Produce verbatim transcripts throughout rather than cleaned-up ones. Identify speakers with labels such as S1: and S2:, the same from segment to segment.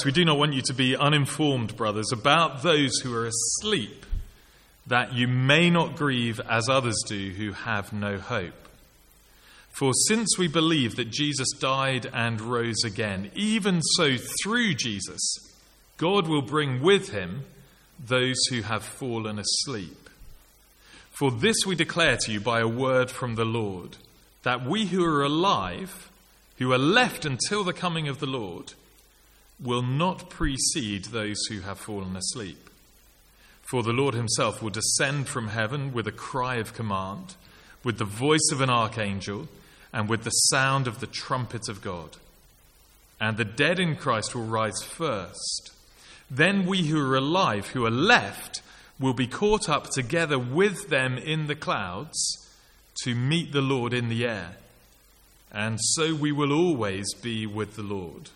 S1: We do not want you to be uninformed, brothers, about those who are asleep, that you may not grieve as others do who have no hope. For since we believe that Jesus died and rose again, even so through Jesus, God will bring with him those who have fallen asleep. For this we declare to you by a word from the Lord, that we who are alive, who are left until the coming of the Lord, will not precede those who have fallen asleep. For the Lord himself will descend from heaven with a cry of command, with the voice of an archangel, and with the sound of the trumpet of God. And the dead in Christ will rise first. Then we who are alive, who are left, will be caught up together with them in the clouds to meet the Lord in the air. And so we will always be with the Lord.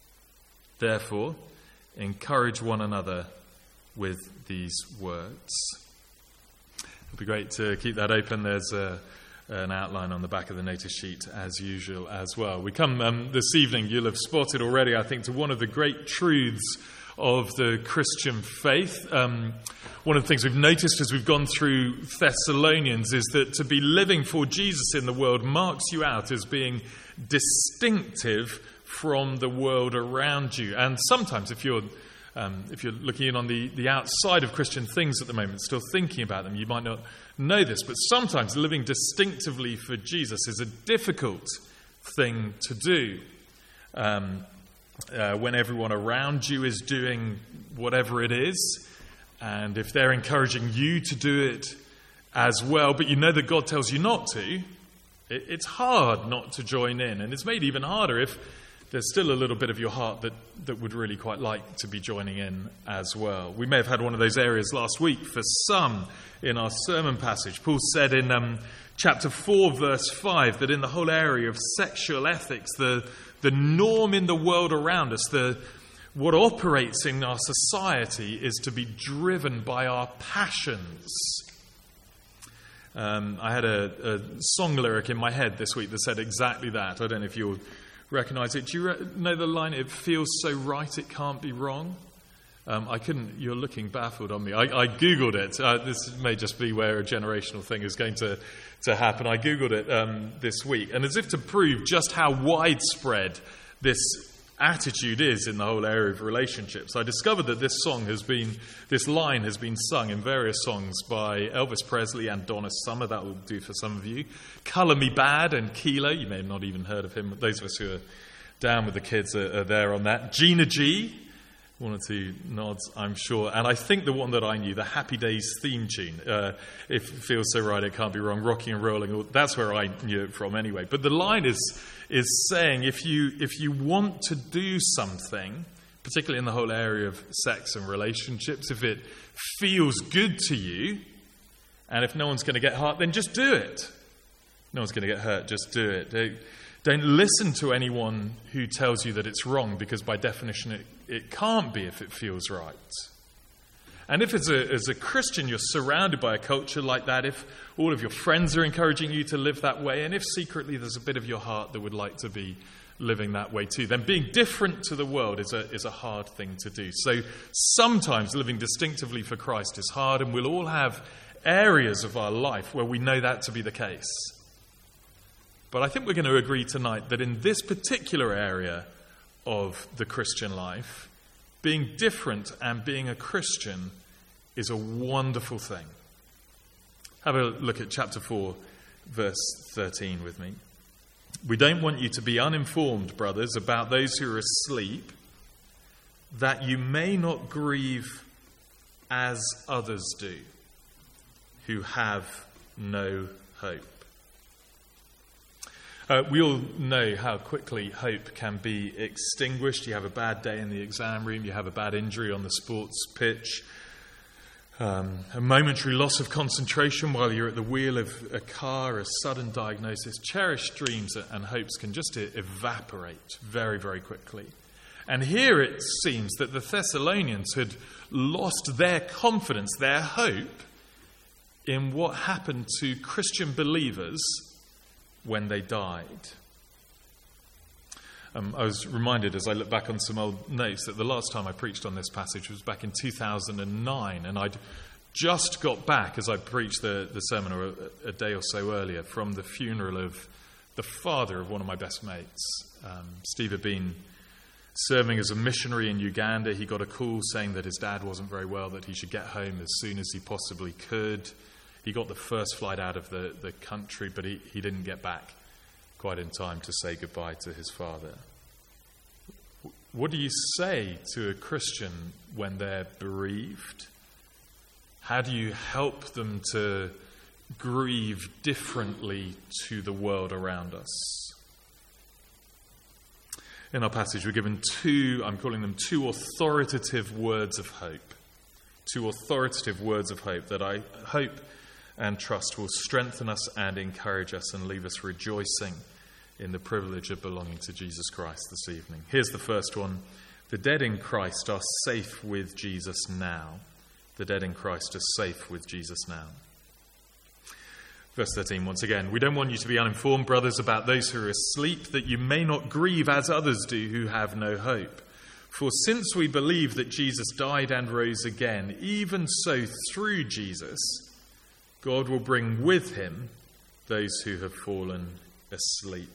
S1: Therefore, encourage one another with these words. It'll be great to keep that open. There's a, an outline on the back of the notice sheet, as usual, as well. We come um, this evening, you'll have spotted already, I think, to one of the great truths of the Christian faith. Um, one of the things we've noticed as we've gone through Thessalonians is that to be living for Jesus in the world marks you out as being distinctive from the world around you. And sometimes if you're um, if you're looking in on the, the outside of Christian things at the moment, still thinking about them, you might not know this, but sometimes living distinctively for Jesus is a difficult thing to do. Um, uh, when everyone around you is doing whatever it is, and if they're encouraging you to do it as well, but you know that God tells you not to, it, it's hard not to join in. And it's made even harder if there's still a little bit of your heart that, that would really quite like to be joining in as well. We may have had one of those areas last week for some in our sermon passage. Paul said in um, chapter four, verse five, that in the whole area of sexual ethics, the, the norm in the world around us, the what operates in our society is to be driven by our passions. Um, I had a, a song lyric in my head this week that said exactly that. I don't know if you'll recognize it. Do you re- know the line, "It feels so right it can't be wrong"? Um, I couldn't, you're looking baffled on me. I, I Googled it. Uh, this may just be where a generational thing is going to, to happen. I Googled it um, this week. And as if to prove just how widespread this attitude is in the whole area of relationships, I discovered that this song has been, this line has been sung in various songs by Elvis Presley and Donna Summer. That will do for some of you. Colour Me Bad and Kilo. You may have not even heard of him. Those of us who are down with the kids are, are there on that. Gina G. One or two nods, I'm sure. And I think the one that I knew, the Happy Days theme tune, uh, "If it feels so right, it can't be wrong," rocking and rolling. That's where I knew it from anyway. But the line is is saying if you if you want to do something, particularly in the whole area of sex and relationships, if it feels good to you, and if no one's going to get hurt, then just do it. No one's going to get hurt, just do it. Don't, don't listen to anyone who tells you that it's wrong, because by definition it, it can't be if it feels right. And if as a, as a Christian you're surrounded by a culture like that, if all of your friends are encouraging you to live that way, and if secretly there's a bit of your heart that would like to be living that way too, then being different to the world is a, is a hard thing to do. So sometimes living distinctively for Christ is hard, and we'll all have areas of our life where we know that to be the case. But I think we're going to agree tonight that in this particular area of the Christian life, being different and being a Christian is a wonderful thing. Have a look at chapter four, verse thirteen with me. "We don't want you to be uninformed, brothers, about those who are asleep, that you may not grieve as others do, who have no hope." Uh, we all know how quickly hope can be extinguished. You have a bad day in the exam room, you have a bad injury on the sports pitch, um, a momentary loss of concentration while you're at the wheel of a car, a sudden diagnosis. Cherished dreams and hopes can just evaporate very, very quickly. And here it seems that the Thessalonians had lost their confidence, their hope, in what happened to Christian believers when they died. Um, I was reminded as I look back on some old notes that the last time I preached on this passage was back in two thousand nine, and I'd just got back as I preached the, the sermon a, a day or so earlier from the funeral of the father of one of my best mates. Um, Steve had been serving as a missionary in Uganda. He got a call saying that his dad wasn't very well, that he should get home as soon as he possibly could. He got the first flight out of the, the country, but he, he didn't get back quite in time to say goodbye to his father. What do you say to a Christian when they're bereaved? How do you help them to grieve differently to the world around us? In our passage, we're given two, I'm calling them two authoritative words of hope. Two authoritative words of hope that I hope and trust will strengthen us and encourage us and leave us rejoicing in the privilege of belonging to Jesus Christ this evening. Here's the first one. The dead in Christ are safe with Jesus now. The dead in Christ are safe with Jesus now. Verse thirteen, once again, we don't want you to be uninformed, brothers, about those who are asleep, that you may not grieve as others do who have no hope. For since we believe that Jesus died and rose again, even so through Jesus, God will bring with him those who have fallen asleep.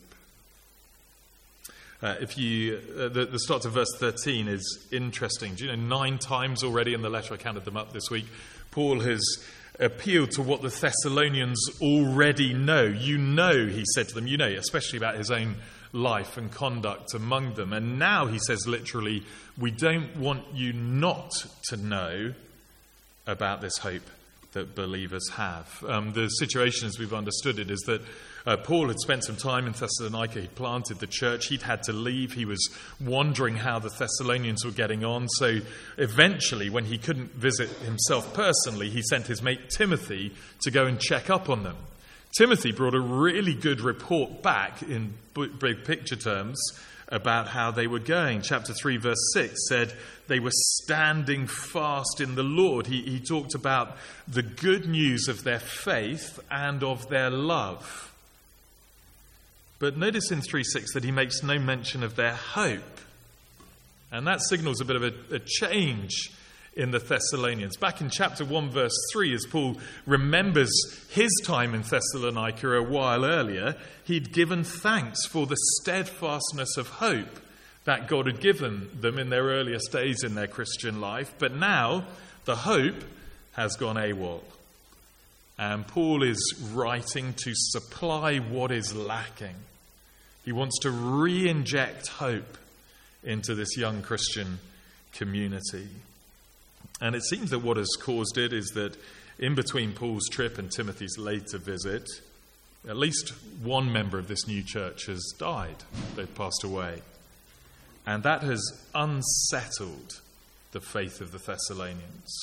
S1: Uh, if you, uh, the, the start of verse thirteen is interesting. Do you know, nine times already in the letter, I counted them up this week, Paul has appealed to what the Thessalonians already know. You know, he said to them, you know, especially about his own life and conduct among them. And now he says literally, we don't want you not to know about this hope that believers have. Um, the situation, as we've understood it, is that uh, Paul had spent some time in Thessalonica. He planted the church. He'd had to leave. He was wondering how the Thessalonians were getting on. So eventually, when he couldn't visit himself personally, he sent his mate Timothy to go and check up on them. Timothy brought a really good report back in big picture terms about how they were going. Chapter three, verse six said they were standing fast in the Lord. He, he talked about the good news of their faith and of their love. But notice in three six that he makes no mention of their hope. And that signals a bit of a, a change in the Thessalonians. Back in chapter one, verse three, as Paul remembers his time in Thessalonica a while earlier, he'd given thanks for the steadfastness of hope that God had given them in their earliest days in their Christian life. But now the hope has gone AWOL. And Paul is writing to supply what is lacking. He wants to re-inject hope into this young Christian community. And it seems that what has caused it is that in between Paul's trip and Timothy's later visit, at least one member of this new church has died. They've passed away. And that has unsettled the faith of the Thessalonians.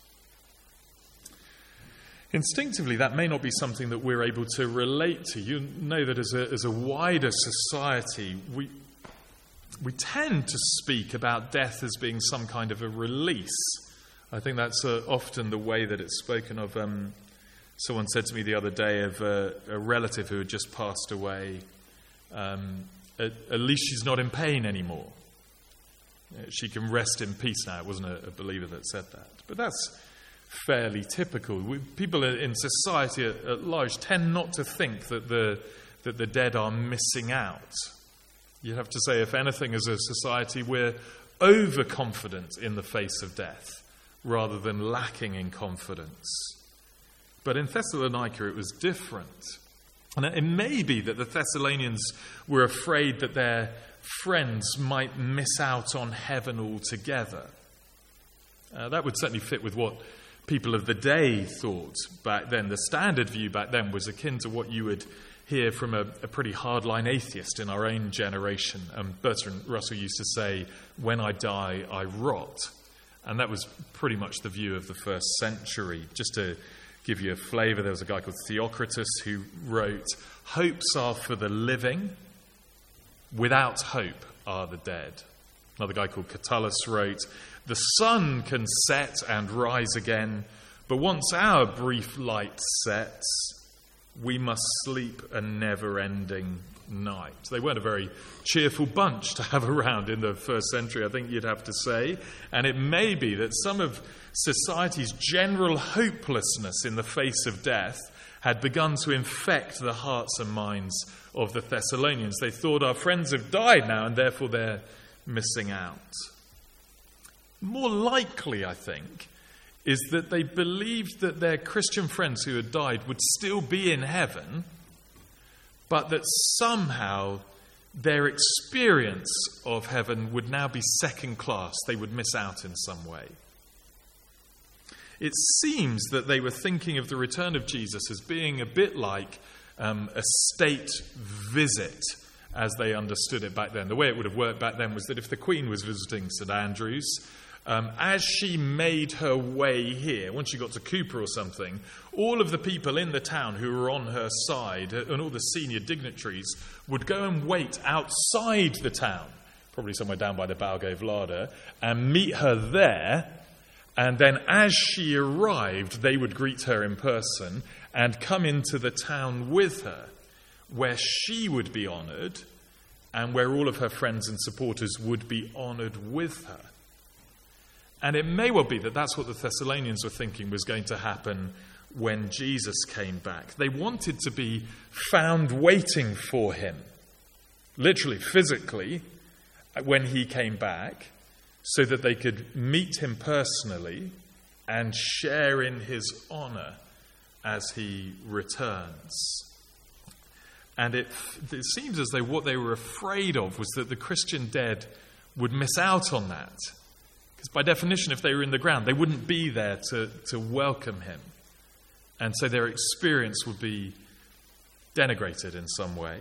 S1: Instinctively, that may not be something that we're able to relate to. You know that as a, as a wider society, we, we tend to speak about death as being some kind of a release. I think that's uh, often the way that it's spoken of. Um, someone said to me the other day of uh, a relative who had just passed away, um, at, at least she's not in pain anymore. She can rest in peace now. It wasn't a, a believer that said that. But that's fairly typical. We, people in society at, at large tend not to think that the, that the dead are missing out. You'd have to say, if anything, as a society, we're overconfident in the face of death, rather than lacking in confidence. But in Thessalonica it was different. And it may be that the Thessalonians were afraid that their friends might miss out on heaven altogether. Uh, that would certainly fit with what people of the day thought back then. The standard view back then was akin to what you would hear from a, a pretty hardline atheist in our own generation. Um, Bertrand Russell used to say, "When I die, I rot." And that was pretty much the view of the first century. Just to give you a flavour, there was a guy called Theocritus who wrote, "Hopes are for the living, without hope are the dead." Another guy called Catullus wrote, "The sun can set and rise again, but once our brief light sets, we must sleep a never-ending night. They weren't a very cheerful bunch to have around in the first century, I think you'd have to say. And it may be that some of society's general hopelessness in the face of death had begun to infect the hearts and minds of the Thessalonians. They thought, our friends have died now, and therefore they're missing out. More likely, I think, is that they believed that their Christian friends who had died would still be in heaven, but that somehow their experience of heaven would now be second class. They would miss out in some way. It seems that they were thinking of the return of Jesus as being a bit like um, a state visit, as they understood it back then. The way it would have worked back then was that if the Queen was visiting St Andrews, um, as she made her way here, once she got to Cooper or something, all of the people in the town who were on her side, and all the senior dignitaries, would go and wait outside the town, probably somewhere down by the Balgove Larder, and meet her there. And then as she arrived, they would greet her in person and come into the town with her, where she would be honoured and where all of her friends and supporters would be honoured with her. And it may well be that that's what the Thessalonians were thinking was going to happen when Jesus came back. They wanted to be found waiting for him, literally, physically, when he came back, so that they could meet him personally and share in his honour as he returns. And it, it seems as though what they were afraid of was that the Christian dead would miss out on that. Because by definition, if they were in the ground, they wouldn't be there to, to welcome him. And so their experience would be denigrated in some way.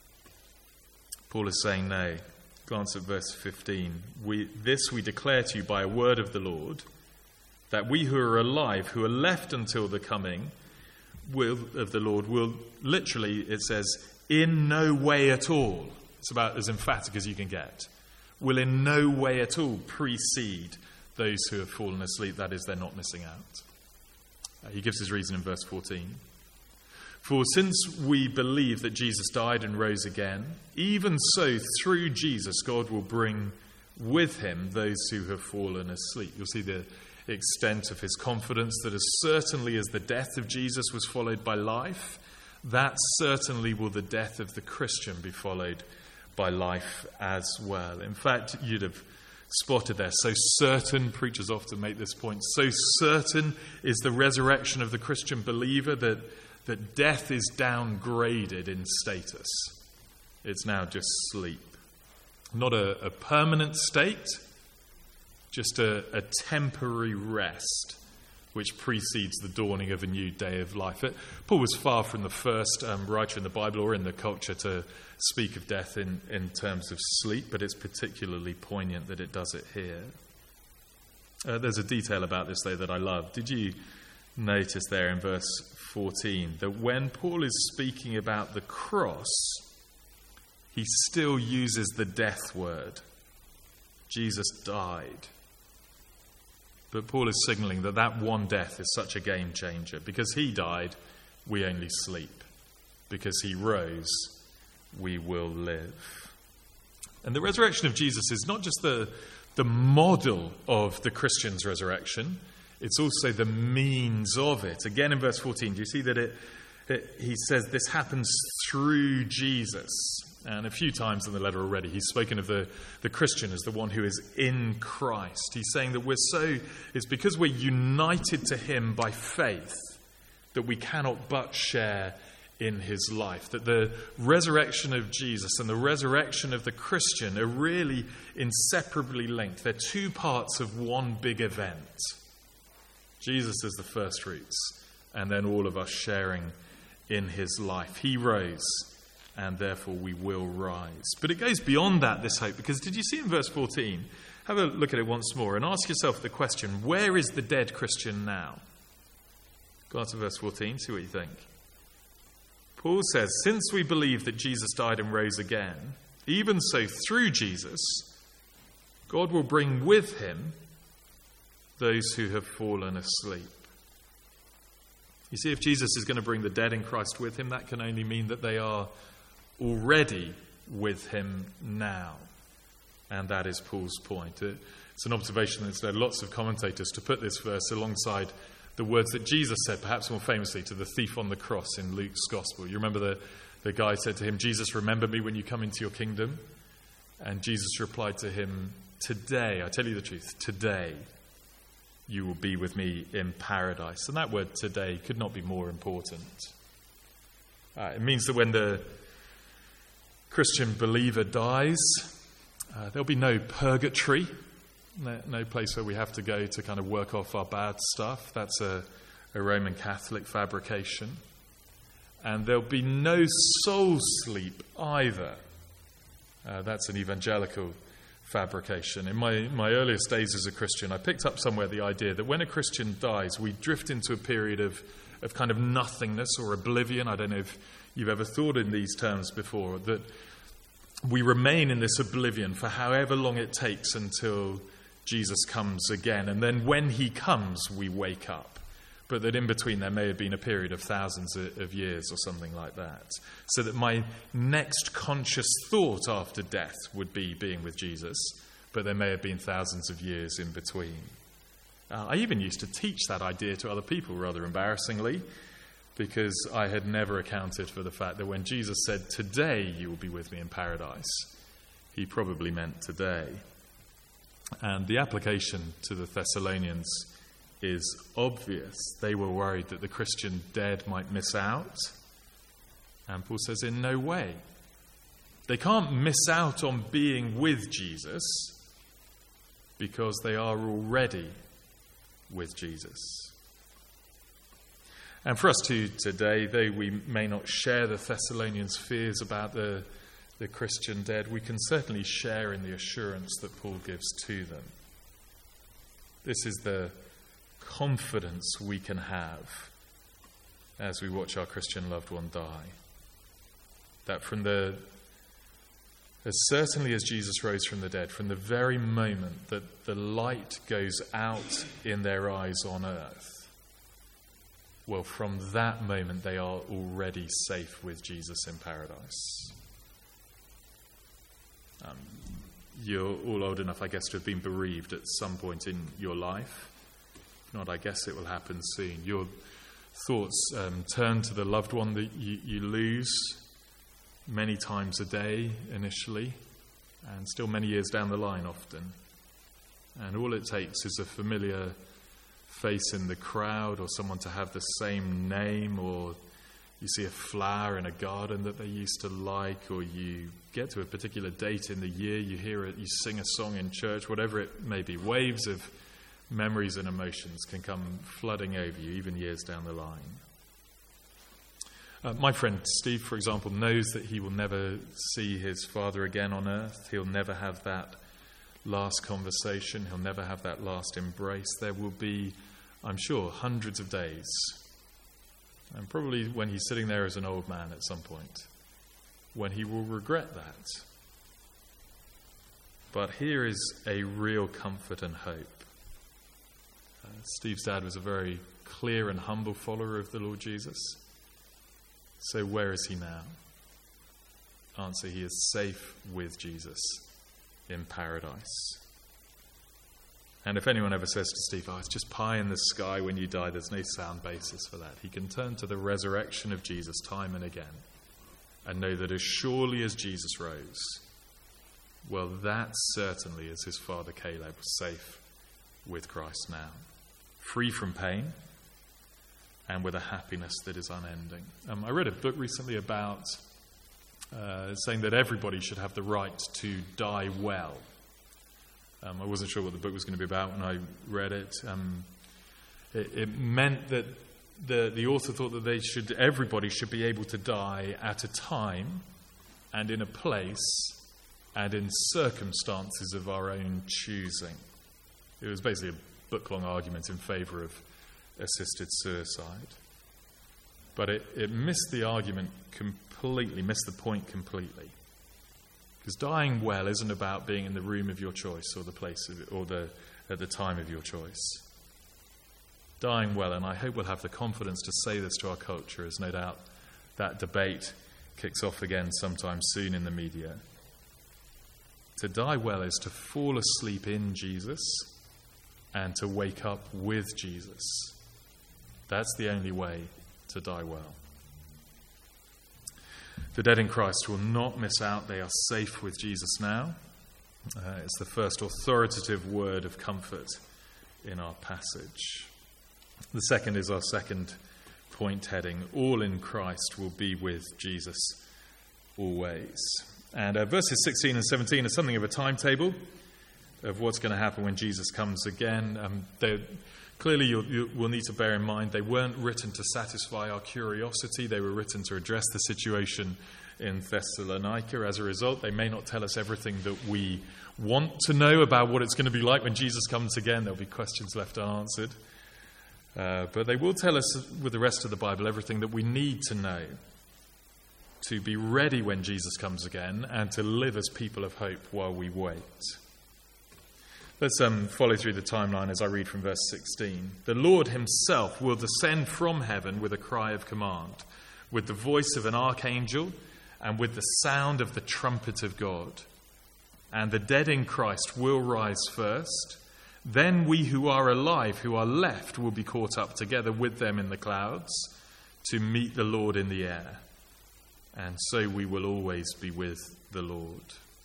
S1: Paul is saying no. Glance at verse fifteen. We, this we declare to you by a word of the Lord, that we who are alive, who are left until the coming will, of the Lord, will literally, it says, in no way at all, it's about as emphatic as you can get, will in no way at all precede those who have fallen asleep. That is, they're not missing out. Uh, he gives his reason in verse fourteen. For since we believe that Jesus died and rose again, even so through Jesus God will bring with him those who have fallen asleep. You'll see the extent of his confidence that as certainly as the death of Jesus was followed by life, that certainly will the death of the Christian be followed by life as well. In fact, you'd have spotted there, so certain, preachers often make this point, so certain is the resurrection of the Christian believer that that death is downgraded in status. It's now just sleep. Not a, a permanent state, just a, a temporary rest which precedes the dawning of a new day of life. It, Paul was far from the first um, writer in the Bible or in the culture to speak of death in, in terms of sleep, but it's particularly poignant that it does it here. Uh, there's a detail about this, though, that I love. Did you notice there in verse fourteen that when Paul is speaking about the cross, he still uses the death word? Jesus died. But Paul is signaling that that one death is such a game changer. Because he died, we only sleep. Because he rose, we will live. And the resurrection of Jesus is not just the, the model of the Christian's resurrection, it's also the means of it. Again in verse fourteen, do you see that it, it he says this happens through Jesus? And a few times in the letter already, he's spoken of the, the Christian as the one who is in Christ. He's saying that we're so, it's because we're united to him by faith that we cannot but share in his life. That the resurrection of Jesus and the resurrection of the Christian are really inseparably linked. They're two parts of one big event. Jesus is the first fruits, and then all of us sharing in his life. He rose, and therefore we will rise. But it goes beyond that, this hope, because did you see in verse fourteen? Have a look at it once more and ask yourself the question, where is the dead Christian now? Go on to verse fourteen, see what you think. Paul says, since we believe that Jesus died and rose again, even so through Jesus, God will bring with him those who have fallen asleep. You see, if Jesus is going to bring the dead in Christ with him, that can only mean that they are already with him now. And that is Paul's point. It's an observation that's led lots of commentators to put this verse alongside the words that Jesus said, perhaps more famously, to the thief on the cross in Luke's Gospel. You remember the, the guy said to him, "Jesus, remember me when you come into your kingdom?" And Jesus replied to him, "Today, I tell you the truth, today you will be with me in paradise." And that word "today" could not be more important. Uh, it means that when the Christian believer dies, uh, there'll be no purgatory, no, no place where we have to go to kind of work off our bad stuff. That's a, a Roman Catholic fabrication. And there'll be no soul sleep either. Uh, that's an evangelical fabrication. In my, my earliest days as a Christian, I picked up somewhere the idea that when a Christian dies, we drift into a period of, of kind of nothingness or oblivion. I don't know if you've ever thought in these terms before, that we remain in this oblivion for however long it takes until Jesus comes again. And then when he comes, we wake up. But that in between there may have been a period of thousands of years or something like that. So that my next conscious thought after death would be being with Jesus, but there may have been thousands of years in between. Uh, I even used to teach that idea to other people, rather embarrassingly, because I had never accounted for the fact that when Jesus said, "Today you will be with me in paradise," he probably meant today. And the application to the Thessalonians is obvious. They were worried that the Christian dead might miss out. And Paul says, in no way. They can't miss out on being with Jesus because they are already with Jesus. And for us too today, though we may not share the Thessalonians' fears about the, the Christian dead, we can certainly share in the assurance that Paul gives to them. This is the confidence we can have as we watch our Christian loved one die. That from the, as certainly as Jesus rose from the dead, from the very moment that the light goes out in their eyes on earth, well, from that moment they are already safe with Jesus in paradise. Um, you're all old enough, I guess, to have been bereaved at some point in your life. If not, I guess it will happen soon. Your thoughts um, turn to the loved one that you, you lose many times a day initially, and still many years down the line often. And all it takes is a familiar face in the crowd, or someone to have the same name, or you see a flower in a garden that they used to like, or you get to a particular date in the year, you hear it, you sing a song in church, whatever it may be. Waves of memories and emotions can come flooding over you, even years down the line. Uh, my friend Steve, for example, knows that he will never see his father again on earth. He'll never have that last conversation. He'll never have that last embrace. There will be, I'm sure, hundreds of days, and probably when he's sitting there as an old man at some point, when he will regret that. But here is a real comfort and hope. Uh, Steve's dad was a very clear and humble follower of the Lord Jesus. So where is he now? Answer, he is safe with Jesus in paradise. And if anyone ever says to Steve, "Oh, it's just pie in the sky when you die," there's no sound basis for that. He can turn to the resurrection of Jesus time and again and know that as surely as Jesus rose, well, that certainly is his father Caleb, safe with Christ now, free from pain and with a happiness that is unending. Um, I read a book recently about uh, saying that everybody should have the right to die well. Um, I wasn't sure what the book was going to be about when I read it. Um, it, it meant that the, the author thought that they should, everybody should be able to die at a time and in a place and in circumstances of our own choosing. It was basically a book-long argument in favour of assisted suicide. But it, it missed the argument completely, missed the point completely. Because dying well isn't about being in the room of your choice or the place of, or the at the time of your choice. Dying well, and I hope we'll have the confidence to say this to our culture, as no doubt that debate kicks off again sometime soon in the media. To die well is to fall asleep in Jesus and to wake up with Jesus. That's the only way to die well. The dead in Christ will not miss out. They are safe with Jesus now. Uh, it's the first authoritative word of comfort in our passage. The second is our second point heading. All in Christ will be with Jesus always. And uh, verses sixteen and seventeen are something of a timetable of what's going to happen when Jesus comes again. Um, clearly, you'll, you will need to bear in mind they weren't written to satisfy our curiosity. They were written to address the situation in Thessalonica. As a result, they may not tell us everything that we want to know about what it's going to be like when Jesus comes again. There'll be questions left unanswered. Uh, but they will tell us, with the rest of the Bible, everything that we need to know to be ready when Jesus comes again and to live as people of hope while we wait. Let's um, follow through the timeline as I read from verse sixteen. The Lord himself will descend from heaven with a cry of command, with the voice of an archangel, and with the sound of the trumpet of God. And the dead in Christ will rise first. Then we who are alive, who are left, will be caught up together with them in the clouds to meet the Lord in the air. And so we will always be with the Lord.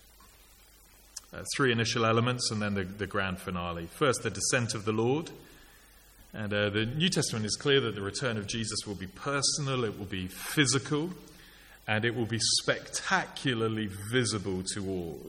S1: Uh, three initial elements and then the, the grand finale. First, the descent of the Lord. And uh, the New Testament is clear that the return of Jesus will be personal, it will be physical, and it will be spectacularly visible to all.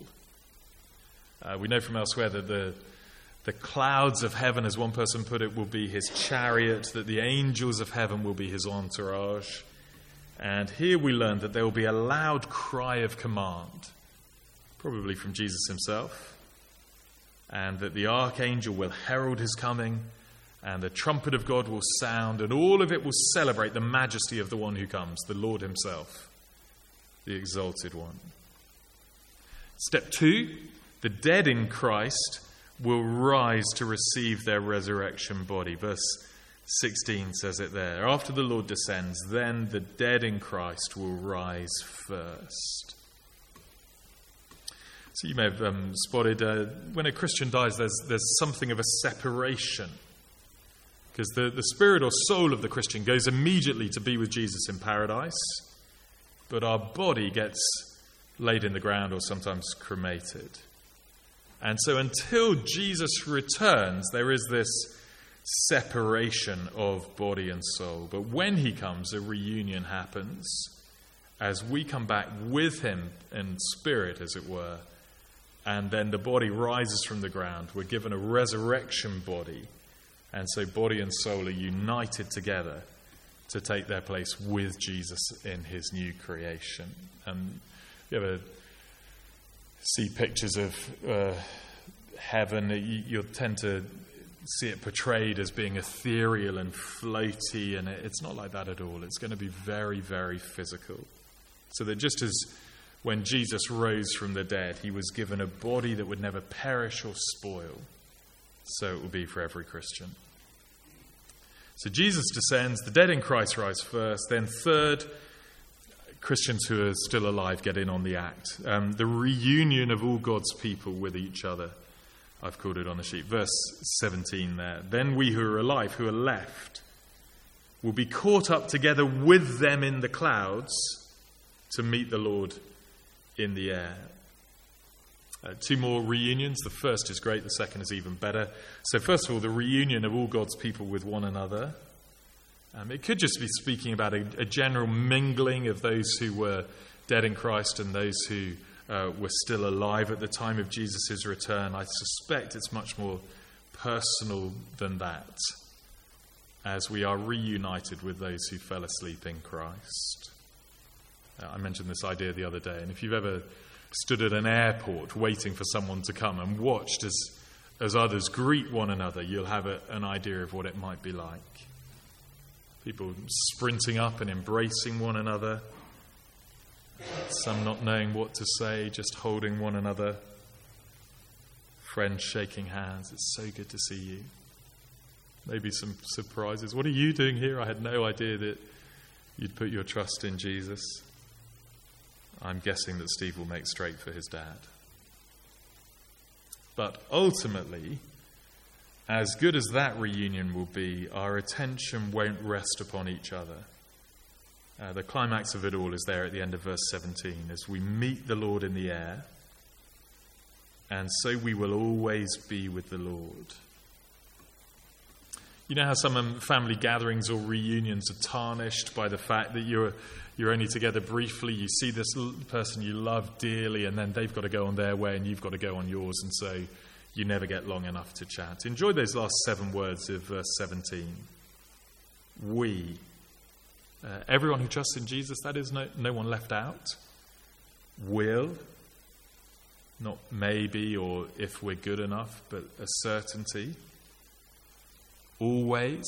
S1: Uh, we know from elsewhere that the The clouds of heaven, as one person put it, will be his chariot, that the angels of heaven will be his entourage. And here we learn that there will be a loud cry of command, probably from Jesus himself, and that the archangel will herald his coming, and the trumpet of God will sound, and all of it will celebrate the majesty of the one who comes, the Lord himself, the exalted one. Step two, the dead in Christ will rise to receive their resurrection body. Verse sixteen says it there. After the Lord descends, then the dead in Christ will rise first. So you may have um, spotted uh, when a Christian dies, there's, there's something of a separation. Because the, the spirit or soul of the Christian goes immediately to be with Jesus in paradise, but our body gets laid in the ground or sometimes cremated. And so until Jesus returns, there is this separation of body and soul. But when he comes, a reunion happens as we come back with him in spirit, as it were. And then the body rises from the ground. We're given a resurrection body. And so body and soul are united together to take their place with Jesus in his new creation. And you ever see pictures of uh, heaven, you, you'll tend to see it portrayed as being ethereal and floaty, and it, it's not like that at all. It's going to be very, very physical. So that just as when Jesus rose from the dead, he was given a body that would never perish or spoil, so it will be for every Christian. So Jesus descends, the dead in Christ rise first, then third, Christians who are still alive get in on the act. Um, the reunion of all God's people with each other. I've called it on the sheet. Verse seventeen there. Then we who are alive, who are left, will be caught up together with them in the clouds to meet the Lord in the air. Uh, two more reunions. The first is great. The second is even better. So first of all, the reunion of all God's people with one another. Um, it could just be speaking about a, a general mingling of those who were dead in Christ and those who uh, were still alive at the time of Jesus' return. I suspect it's much more personal than that, as we are reunited with those who fell asleep in Christ. Uh, I mentioned this idea the other day, and if you've ever stood at an airport waiting for someone to come and watched as, as others greet one another, you'll have a, an idea of what it might be like. People sprinting up and embracing one another. Some not knowing what to say, just holding one another. Friends shaking hands. It's so good to see you. Maybe some surprises. What are you doing here? I had no idea that you'd put your trust in Jesus. I'm guessing that Steve will make straight for his dad. But ultimately, as good as that reunion will be, our attention won't rest upon each other. Uh, the climax of it all is there at the end of verse seventeen, as we meet the Lord in the air, and so we will always be with the Lord. You know how some um, family gatherings or reunions are tarnished by the fact that you're you're only together briefly, you see this l- person you love dearly, and then they've got to go on their way and you've got to go on yours, and so you never get long enough to chat. Enjoy those last seven words of verse seventeen. We. Uh, everyone who trusts in Jesus, that is, no, no one left out, will, not maybe or if we're good enough, but a certainty, always,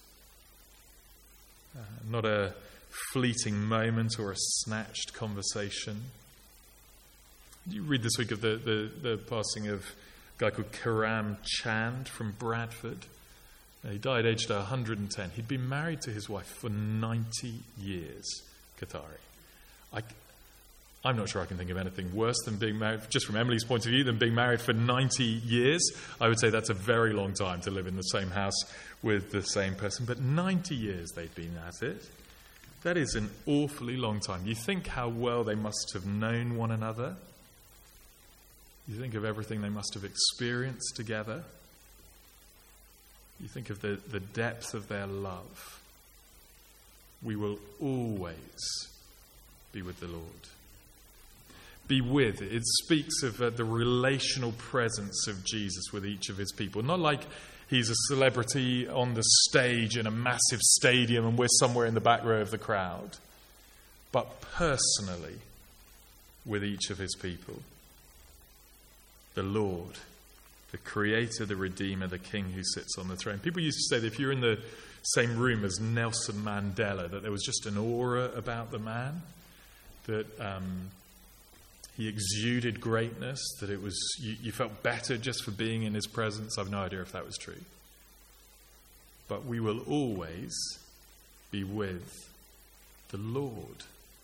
S1: uh, not a fleeting moment or a snatched conversation. You read this week of the, the, the passing of a guy called Karam Chand from Bradford. He died aged one hundred ten. He'd been married to his wife for ninety years, Kathari. I, I'm not sure I can think of anything worse than being married, just from Emily's point of view, than being married for ninety years. I would say that's a very long time to live in the same house with the same person. But ninety years they'd been at it. That is an awfully long time. You think how well they must have known one another. You think of everything they must have experienced together. You think of the, the depth of their love. We will always be with the Lord. Be with. It speaks of uh, the relational presence of Jesus with each of his people. Not like he's a celebrity on the stage in a massive stadium and we're somewhere in the back row of the crowd. But personally with each of his people. The Lord. The Creator, the Redeemer, the King who sits on the throne. People used to say that if you're in the same room as Nelson Mandela, that there was just an aura about the man, that um, he exuded greatness, that it was you, you felt better just for being in his presence. I've no idea if that was true. But we will always be with the Lord.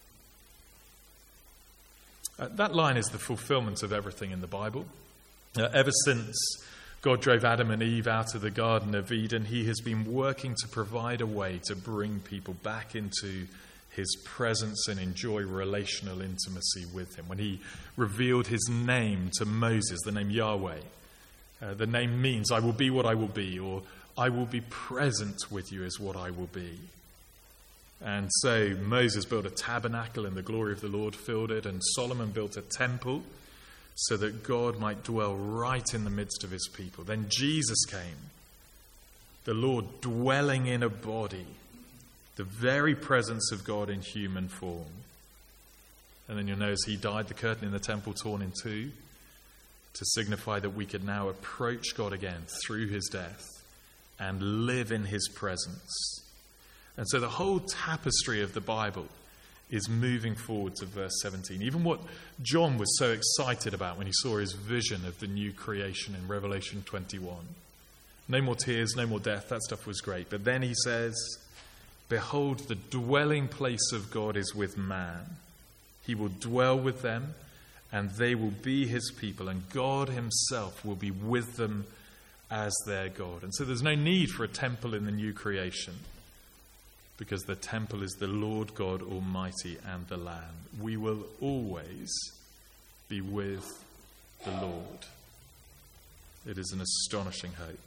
S1: Uh, that line is the fulfillment of everything in the Bible. Uh, ever since God drove Adam and Eve out of the Garden of Eden, he has been working to provide a way to bring people back into his presence and enjoy relational intimacy with him. When he revealed his name to Moses, the name Yahweh, uh, the name means I will be what I will be, or I will be present with you is what I will be. And so Moses built a tabernacle and the glory of the Lord filled it, and Solomon built a temple so that God might dwell right in the midst of his people. Then Jesus came, the Lord dwelling in a body, the very presence of God in human form. And then you'll notice he died, the curtain in the temple torn in two, to signify that we could now approach God again through his death and live in his presence. And so the whole tapestry of the Bible is moving forward to verse seventeen. Even what John was so excited about when he saw his vision of the new creation in Revelation twenty-one. No more tears, no more death, that stuff was great. But then he says, behold, the dwelling place of God is with man. He will dwell with them, and they will be his people, and God himself will be with them as their God. And so there's no need for a temple in the new creation, because the temple is the Lord God Almighty and the Lamb. We will always be with the Lord. It is an astonishing hope.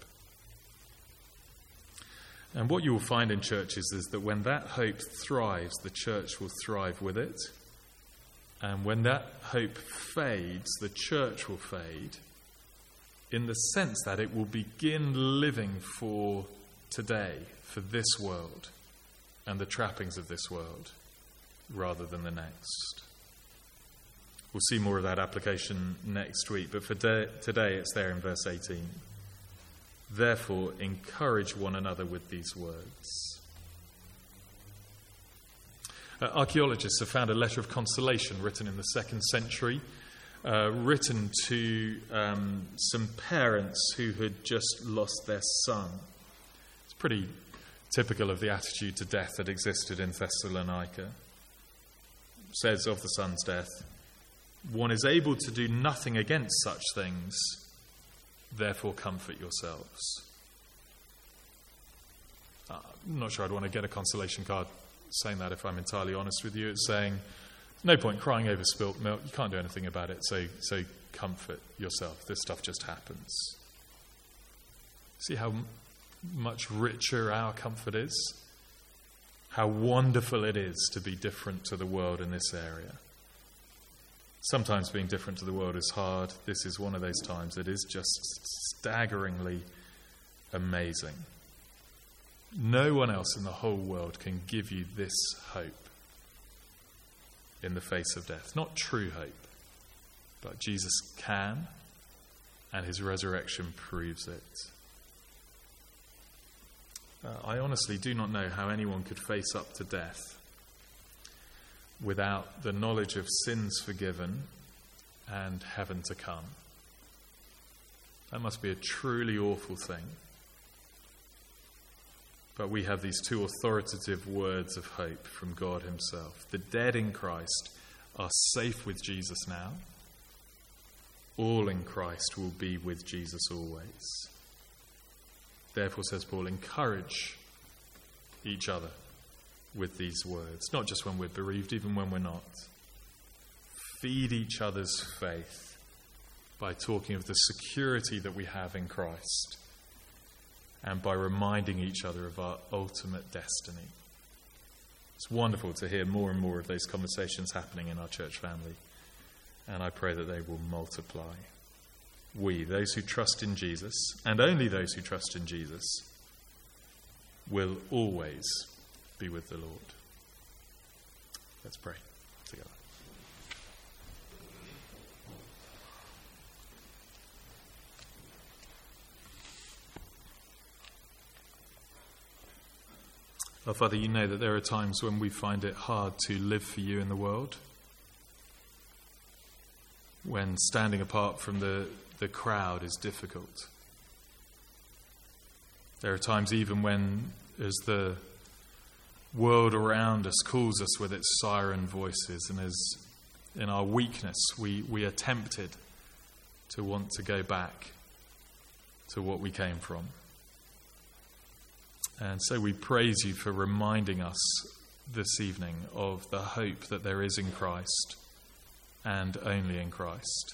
S1: And what you will find in churches is that when that hope thrives, the church will thrive with it. And when that hope fades, the church will fade, in the sense that it will begin living for today, for this world, and the trappings of this world, rather than the next. We'll see more of that application next week, but for de- today it's there in verse eighteen. Therefore, encourage one another with these words. Uh, archaeologists have found a letter of consolation written in the second century, uh, written to um, some parents who had just lost their son. It's pretty typical of the attitude to death that existed in Thessalonica. says of the Son's death, one is able to do nothing against such things, therefore comfort yourselves. Uh, I'm not sure I'd want to get a consolation card saying that, if I'm entirely honest with you. It's saying, no point crying over spilt milk, you can't do anything about it, so so comfort yourself. This stuff just happens. See how m- much richer our comfort is? How wonderful it is to be different to the world in this area. Sometimes being different to the world is hard. This is one of those times. It is just staggeringly amazing. No one else in the whole world can give you this hope in the face of death. Not true hope, but Jesus can, and his resurrection proves it. Uh, I honestly do not know how anyone could face up to death without the knowledge of sins forgiven and heaven to come. That must be a truly awful thing. But we have these two authoritative words of hope from God himself. The dead in Christ are safe with Jesus now. All in Christ will be with Jesus always. Therefore, says Paul, encourage each other with these words. Not just when we're bereaved, even when we're not. Feed each other's faith by talking of the security that we have in Christ, and by reminding each other of our ultimate destiny. It's wonderful to hear more and more of those conversations happening in our church family, and I pray that they will multiply. We, those who trust in Jesus, and only those who trust in Jesus, will always be with the Lord. Let's pray together. Oh, Father, you know that there are times when we find it hard to live for you in the world, when standing apart from the, the crowd is difficult. There are times even when, as the world around us calls us with its siren voices, and as in our weakness we, we are tempted to want to go back to what we came from. And so we praise you for reminding us this evening of the hope that there is in Christ, and only in Christ.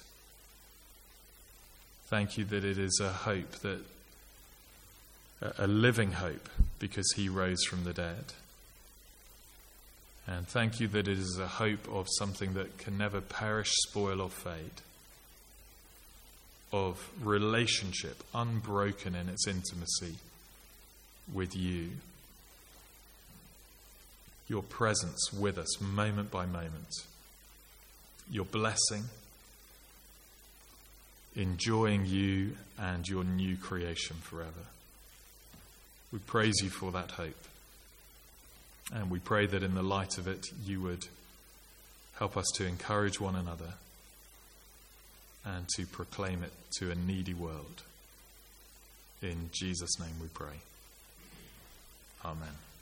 S1: Thank you that it is a hope, that a living hope, because he rose from the dead. And thank you that it is a hope of something that can never perish, spoil, or fade. Of relationship, unbroken in its intimacy with you. Your presence with us moment by moment. Your blessing, enjoying you and your new creation forever. We praise you for that hope. And we pray that in the light of it, you would help us to encourage one another and to proclaim it to a needy world. In Jesus' name we pray. Amen.